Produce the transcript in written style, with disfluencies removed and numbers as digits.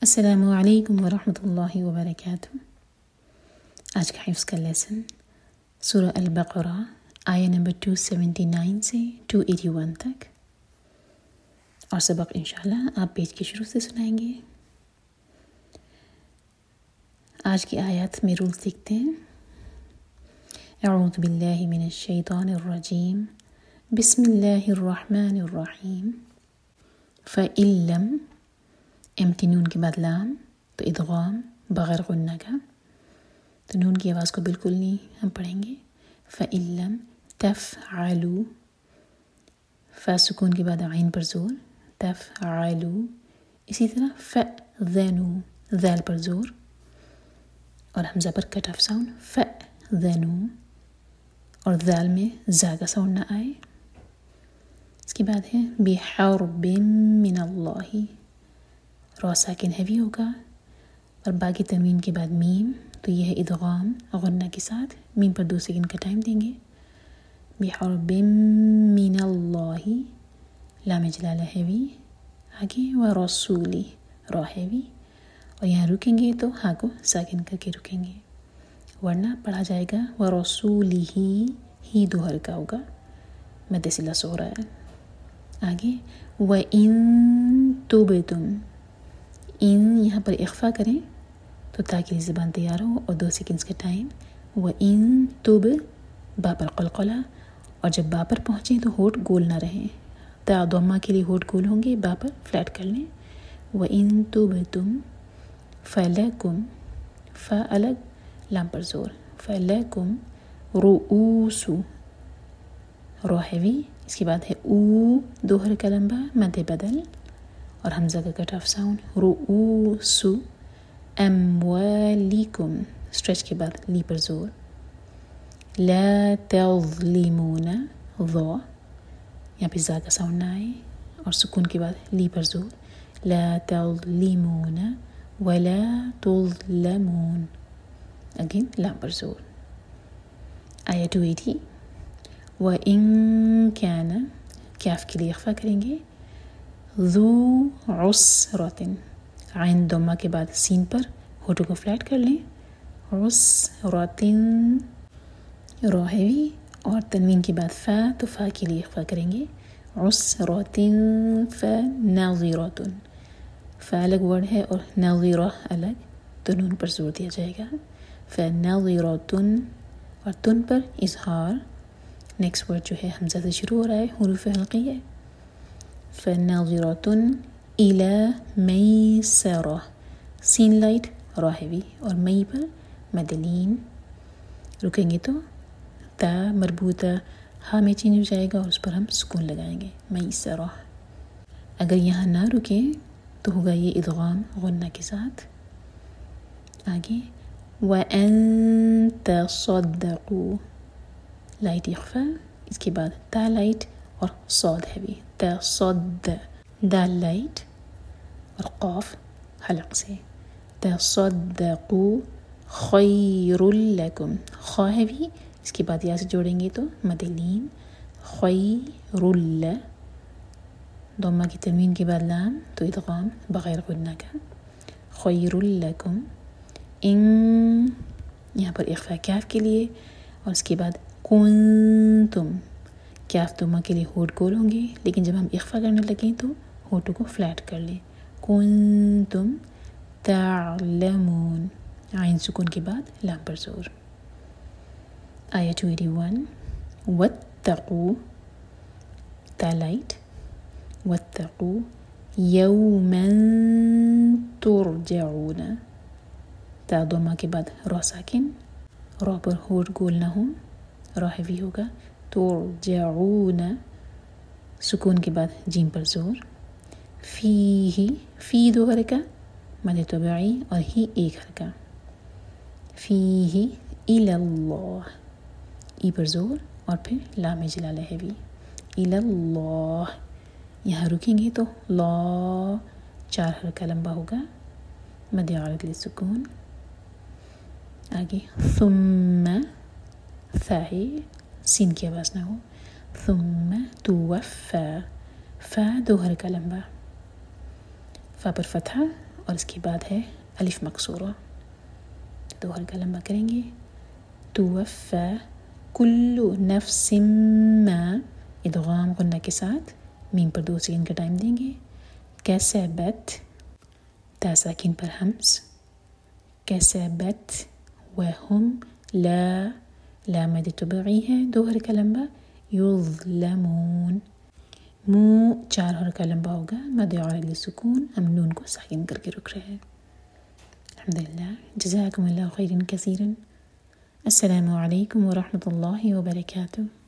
السلام علیکم ورحمۃ اللہ وبرکاتہ۔ آج کا حفظ کا لیسن سورہ البقرہ آیہ نمبر 279 سے 281 تک، اور سبق انشاءاللہ آپ پیج کے شروع سے سنائیں گے۔ آج کی آیات میں رولز دیکھتے ہیں۔ اعوذ باللہ من الشیطان الرجیم، بسم اللہ الرحمن الرحیم۔ فَإِن لَّمْ نون کے بعد لام تو ادغام بغیر غنہ کا، تو نون کی آواز کو بالکل نہیں ہم پڑھیں گے۔ فَإِن لَّمْ تَفْعَلُوا، فا سکون کے بعد عین پر زور، تَفْعَلُوا۔ اسی طرح فَأْذَنُوا، ذال پر زور اور حمزہ پر کٹ آف ساؤنڈ، فَأْذَنُوا، اور ذال میں زا کا ساؤنڈ نہ آئے۔ اس کے بعد ہے بِحَرْبٍ مِّنَ اللَّهِ، را ساکن ہیوی ہوگا، اور باقی تنوین کے بعد میم، تو یہ ہے ادغام غنہ کے ساتھ، میم پر 2 سیکنڈ کا ٹائم دیں گے۔ بحرب من اللہ، لام جلالہ ہیوی، آگے ورسولی، را ہیوی، اور یہاں رکیں گے تو ہاں کو ساکن کر کے رکیں گے، ورنہ پڑھا جائے گا ورسولی ہی دوہر کا ہوگا، مد صلہ صغریٰ ہے۔ آگے وَإِن تُبْتُمْ، ان یہاں پر اخفا کریں تو تاکہ زبان تیار ہو، اور 2 سیکنڈز کا ٹائم۔ وَإِن تُب، با پر قلقلہ، اور جب با پر پہنچیں تو ہونٹ گول نہ رہیں، تا ضمہ کے لیے ہونٹ گول ہوں گے، با پر فلیٹ کر لیں۔ وَإِن تُبْتُمْ فَلَكُمْ، فا الگ لام پر زور، فَلَكُمْ رُؤُوسُ، را ہیوی، اس کے بعد ہے او، دوہر کا لمبا، مد بدل اور حمزہ کا کٹ آف ساؤنڈ، رؤوس اموالکم، اسٹریچ کے بعد لی پر زور، لا تظلمون، ضا، یہاں پہ زا کا ساؤنڈ نہ آئے، اور سکون کے بعد لی پر زور، لا تظلمون ولا تظلمون، اگین لام پر زور۔ آیہ 280، وَإِن كَانَ، کاف کے لیے اخفا کریں گے، ذو عسرۃ، عین ضمہ کے بعد سین پر ہونٹوں کو فلیٹ کر لیں، عسرۃ، را ہیوی، اور تنوین کے بعد فا، تو فا کے لیے اخفا کریں گے، عسرۃ فناظرۃ، فا الگ ورڈ ہے اور ناظرہ الگ، تو نون پر زور دیا جائے گا، فناظرۃ، اور تن پر اظہار، نیکسٹ ورڈ جو ہے حمزہ سے شروع ہو رہا ہے، حروف حلقی ہے، فناظرۃ الی میسرہ، سین لائٹ، را ہیوی، اور مئی پر مد لین، رکیں گے تو تا مربوطہ ہا میں چینج ہو جائے گا اور اس پر ہم سکون لگائیں گے، میسرہ۔ اگر یہاں نہ رکیں تو ہوگا یہ ادغام غنہ کے ساتھ۔ آگے وَأَن تَصَدَّقُوا، لائٹ اخفا، اس کے بعد تا لائٹ اور صاد ہیوی، تصد، دال لائٹ اور قاف حلق سے، تصدقوا خیر لکم، خا ہیوی، اس کے بعد یا سے جوڑیں گے تو مد لین، خیر ل، ضمہ کی تنوین کے بعد لام، تو ادغام بغیر غنہ کا، خیر لکم، ان یہاں پر اخفا کاف کے لیے، اور اس کے بعد کنتم، کاف ضمہ کے لیے ہونٹ گول ہوں گے، لیکن جب ہم اخفا کرنے لگیں تو ہونٹوں کو فلیٹ کر لیں، کنتم تعلمون، عین سکون کے بعد لام پر زور۔ آیہ 281، واتقوا، تا لائٹ، واتقوا یوما ترجعون، تا ضمہ کے بعد را ساکن، را پر ہونٹ گول نہ ہوں، را ہیوی ہوگا، ترجعون، سکون کے بعد جیم پر زور، فیہ، فی دو حرکہ، مد طبعی، اور ہی ایک حرکہ، فیہ الی اللہ، ای پر زور اور پھر لام جلالہ ہیوی، الی اللہ، یہاں رکیں گے تو لا 4 حرکہ لمبا ہوگا، مد عارض للسکون۔ آگے ثم، فا ہے، سین کی آواز نہ ہو، ثم توفی، فا 2 حرکہ لمبا، فا پر فتحہ اور اس کے بعد ہے الف مکسورہ. دو حرکہ لمبا کریں گے. توفی کل نفس ما، ادغام غنہ کے ساتھ، میم پر 2 سیکنڈ کا ٹائم دیں گے. کسبت، تا ساکن پر ہمس، کسبت وہم لا مد طبعی ہے، 2 حرکہ لمبا. یظلمون، منہ 4 حرکہ لمبا ہوگا، مد عارض للسکون، ہم نون کو ساکن کر کے رک رہے ہیں. الحمدللہ. جزاکم اللہ خیرا کثیرا. السلام علیکم ورحمۃ اللہ وبرکاتہ.